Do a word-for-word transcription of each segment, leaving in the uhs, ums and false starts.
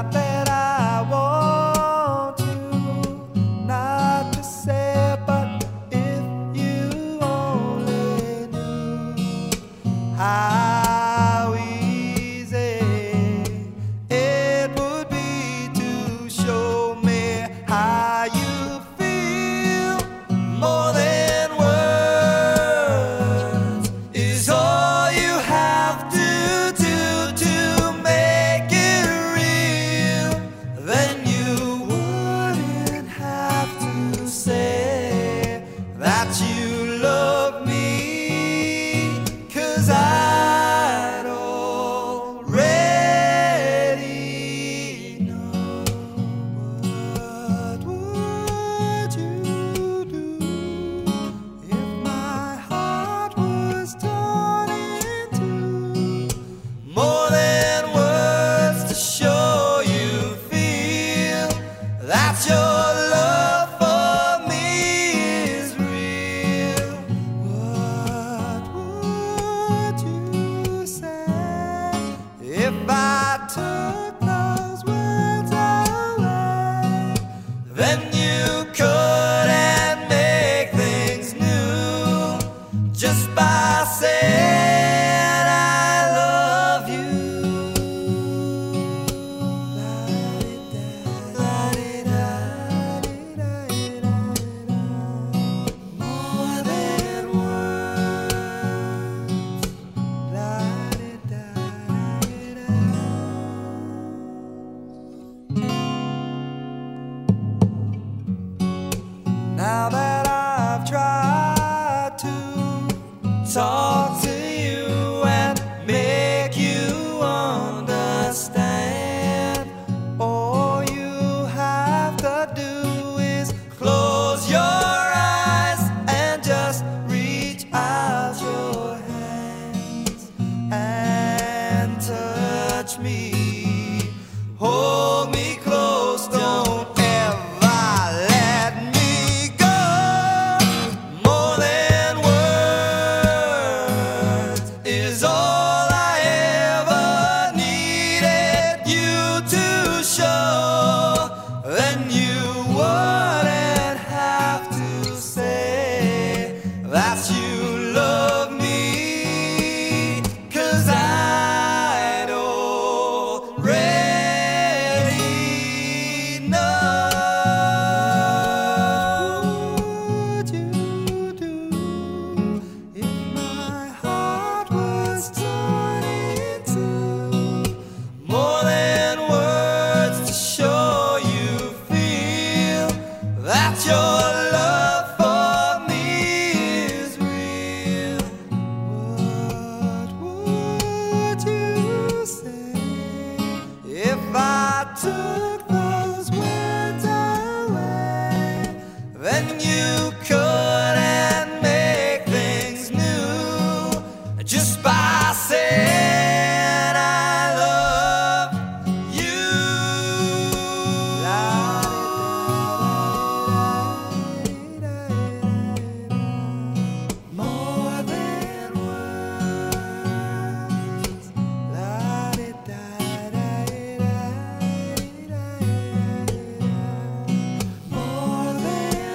Not that I want you not to say, but if you only knew how easy it would be to show me how you feel. More than words is all you have to do to make it real. Then you wouldn't have to say that you love me, 'cause I'd already know. What would you do if my heart was torn in two? More than words to show you feel that your love for me is real. What would you say if I took those words away? Then you couldn't make things new just by saying I love you. More than words. Now that I've tried to talk to you and make you understand, all you have to do is close your eyes and just reach out your hands and touch me. Hold me close, don't ever let me go. More than words is all I ever needed you to show. Then you wouldn't have to say that you love me, 'cause I'd already know. What would you do if my heart was torn in two? More than words to show you feel that your love for me is real. What would you say if I took those words away? Then you couldn't make things new just by saying I love you. More than words. More than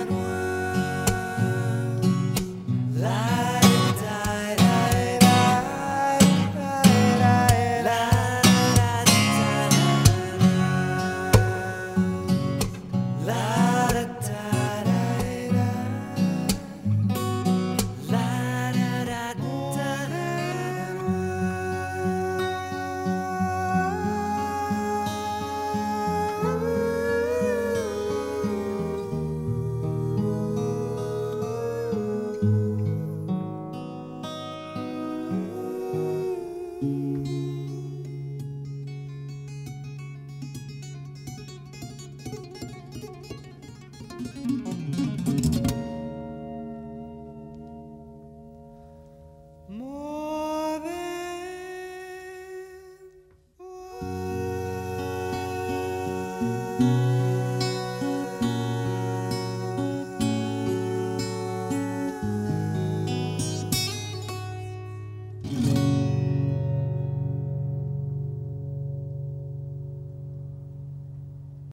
than. More than words.